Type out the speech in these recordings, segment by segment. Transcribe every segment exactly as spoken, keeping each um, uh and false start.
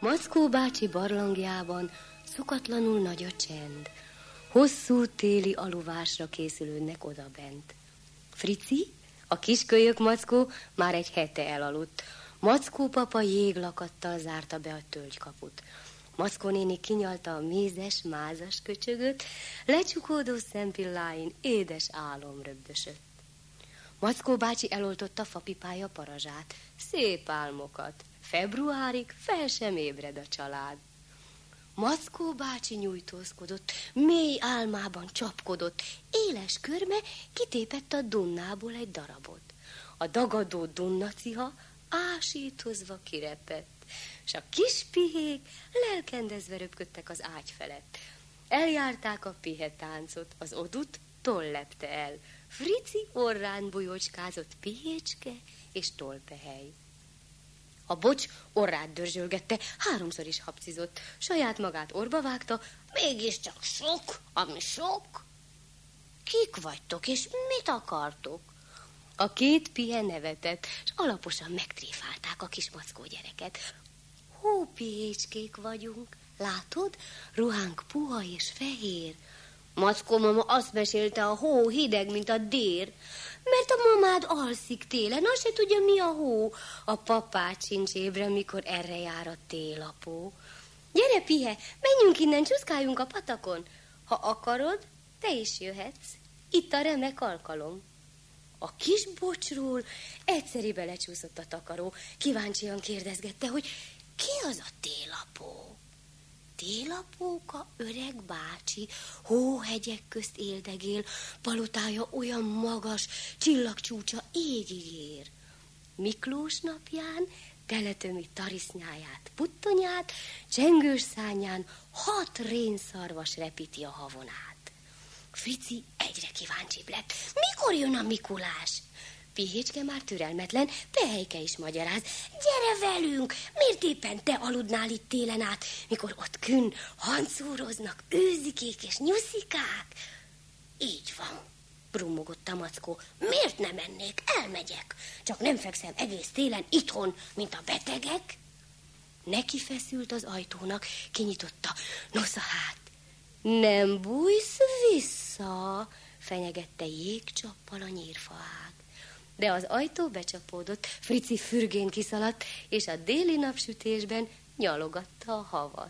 Mackó bácsi barlangjában szokatlanul nagy a csend. Hosszú téli aluvásra készülődnek odabent. Frici, a kiskölyök Mackó már egy hete elaludt. Mackó papa jéglakattal zárta be a tölgykaput. Mackó néni kinyalta a mézes, mázas köcsögöt, lecsukódó szempilláin édes álom röbdösött. Mackó bácsi eloltotta fapipája parazsát, szép álmokat. Februárig fel sem ébred a család. Mackó bácsi nyújtózkodott, mély álmában csapkodott, éles körme kitépett a dunnából egy darabot. A dagadó dunnaciha ásítozva kirepett, s a kis pihék lelkendezve röpködtek az ágy felett. Eljárták a pihetáncot, az odut toll lepte el. Frici orrán bujócskázott pihécske és tollpehely. A bocs orrát dörzsölgette, háromszor is hapcizott, saját magát orba vágta, mégiscsak sok, ami sok. Kik vagytok, és mit akartok? A két pihe nevetett, és alaposan megtréfálták a kis Mackó gyereket. Hópihécskék vagyunk, látod? Ruhánk puha és fehér. Mackó mama azt mesélte, a hó hideg, mint a dér, mert a mamád alszik télen, azt se tudja, mi a hó. A papát sincs ébre, mikor erre jár a télapó. Gyere, pihe, menjünk innen, csúszkáljunk a patakon. Ha akarod, te is jöhetsz. Itt a remek alkalom. A kis bocsról egyszeribe lecsúszott a takaró. Kíváncsian kérdezgette, hogy ki az a télapó? Télapóka öreg bácsi, hóhegyek közt éldegél, palotája olyan magas, csillagcsúcsa égig ér. Miklós napján teletömi tarisznyáját, puttonyát, csengős szányán hat rénszarvas repíti a havonát. Frici egyre kíváncsibb lett. Mikor jön a Mikulás? Pihécske már türelmetlen, Pehelyke is magyaráz. Gyere velünk, miért éppen te aludnál itt télen át, mikor ott künn hancúroznak őzikék és nyuszikák? Így van, brummogott a Mackó. Miért nem mennék? Elmegyek. Csak nem fekszem egész télen itthon, mint a betegek. Neki feszült az ajtónak, kinyitotta. Nosza hát, nem bújsz vissza, fenyegette jégcsappal a nyírfaág. De az ajtó becsapódott, Frici fürgén kiszaladt, és a déli napsütésben nyalogatta a havat.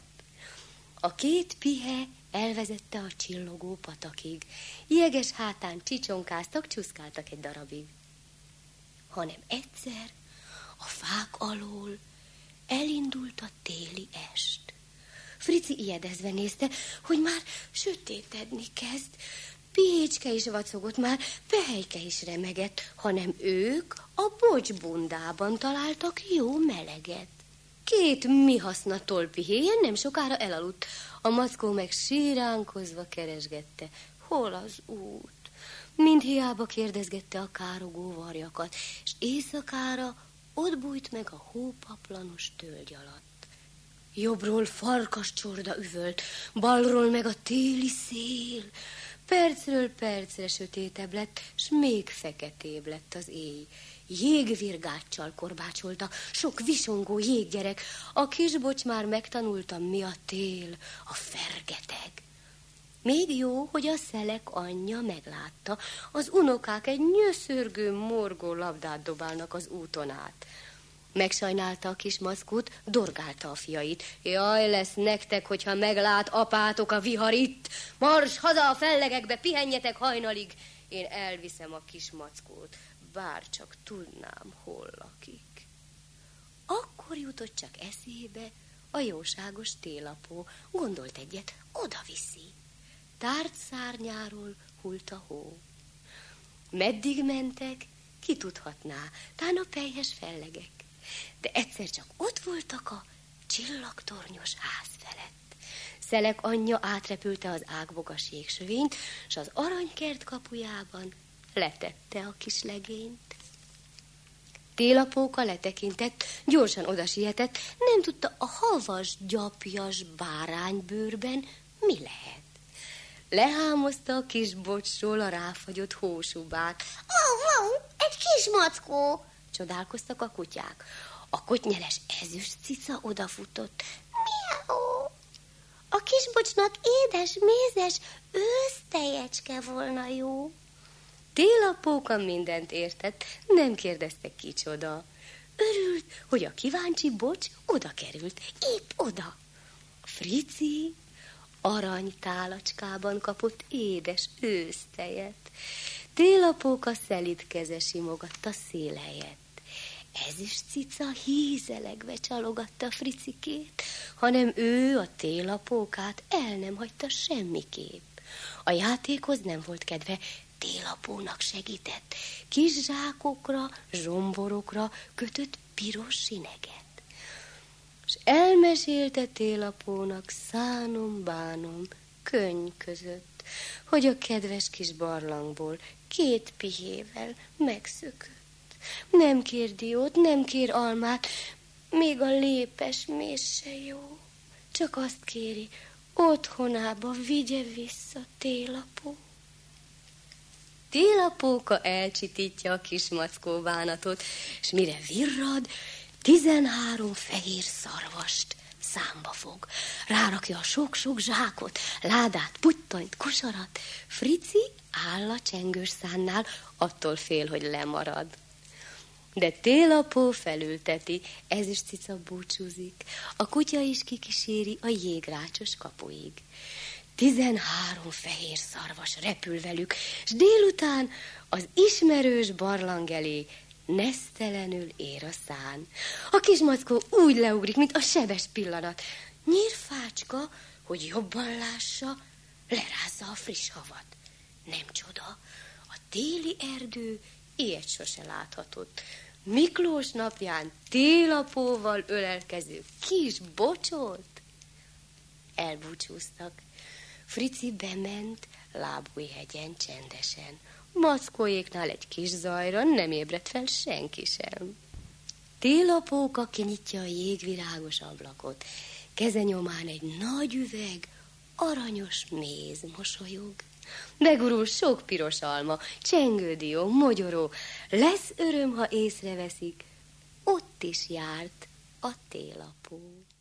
A két pihe elvezette a csillogó patakig. Jeges hátán csicsonkáztak, csúszkáltak egy darabig. Hanem egyszer a fák alól elindult a téli est. Frici ijedezve nézte, hogy már sötétedni kezd. Pihécske is vacogott már, Pehelyke is remegett, hanem ők a bocsbundában találtak jó meleget. Két mi haszna tollpihéjen nem sokára elaludt, a Mackó meg síránkozva keresgette. Hol az út? Mind hiába kérdezgette a károgó varjakat, és éjszakára ott bújt meg a hópaplanos tölgy alatt. Jobbról farkas csorda üvölt, balról meg a téli szél. Percről percre sötétebb lett, s még feketébb lett az éj. Jégvirgáccsal korbácsolta sok visongó jéggyerek. A kisbocs már megtanulta, mi a tél, a fergeteg. Még jó, hogy a szelek anyja meglátta. Az unokák egy nyöszörgő, morgó labdát dobálnak az úton át. Megsajnálta a kis Mackót, dorgálta a fiait. Jaj, lesz nektek, hogyha meglát apátok a vihar itt. Mars haza a fellegekbe, pihenjetek hajnalig. Én elviszem a kis Mackót, bár csak tudnám, hol lakik. Akkor jutott csak eszébe a jóságos télapó. Gondolt egyet, oda viszi. Tárt szárnyáról hult a hó. Meddig mentek, ki tudhatná, tán a pelyhes fellegek. De egyszer csak ott voltak a csillagtornyos ház felett. Szelek anyja átrepülte az ágbogas jégsövényt, s az aranykert kapujában letette a kis legényt. Télapóka letekintett, gyorsan odasietett, nem tudta a havas, gyapjas báránybőrben mi lehet. Lehámozta a kis bocsról a ráfagyott hósubát. Ó, ó, egy kis Mackó! Csodálkoztak a kutyák. A kottnyeles ezüst cica odafutott. A kisbocsnak édes, mézes ősztejecske volna jó. Télapóka mindent értett, nem kérdezte kicsoda. Örült, hogy a kíváncsi bocs oda került, épp oda. Frici aranytálacskában kapott édes ősztejet. Télapóka szelíd keze simogatta szél helyett. Ezüst cica hízelegve csalogatta Fricikét, hanem ő a télapókát el nem hagyta semmiképp. A játékhoz nem volt kedve, télapónak segített, kis zsákokra, zsomborokra kötött piros sineget. S elmesélte télapónak szánom-bánom könny között, hogy a kedves kis barlangból két pihével megszökött. Nem kér diót, nem kér almát, még a lépes méz se jó. Csak azt kéri, otthonába vigye vissza télapó. Télapóka elcsitítja a kis mackó bánatot, s mire virrad, tizenhárom fehér szarvast számba fog. Rárakja a sok-sok zsákot, ládát, puttanyt, kosarat. Frici áll a csengős szánnál, attól fél, hogy lemarad. De télapó felülteti, ezüst cica búcsúzik, a kutya is kikíséri a jégrácsos kapuig. Tizenhárom fehér szarvas repül velük, s délután az ismerős barlang elé nesztelenül ér a szán. A kismackó úgy leugrik, mint a sebes pillanat. Nyírfácska, hogy jobban lássa, lerázza a friss havat. Nem csoda, a téli erdő ilyet sose láthatott. Miklós napján télapóval ölelkező kis bocsót. Elbúcsúztak. Frici bement Lábújhegyen csendesen. Mackóéknál egy kis zajra nem ébredt fel senki sem. Télapóka kinyitja a jégvirágos ablakot. Keze nyomán egy nagy üveg, aranyos méz mosolyog. Begurul sok piros alma, csengődió, mogyoró. Lesz öröm, ha észreveszik, ott is járt a télapó.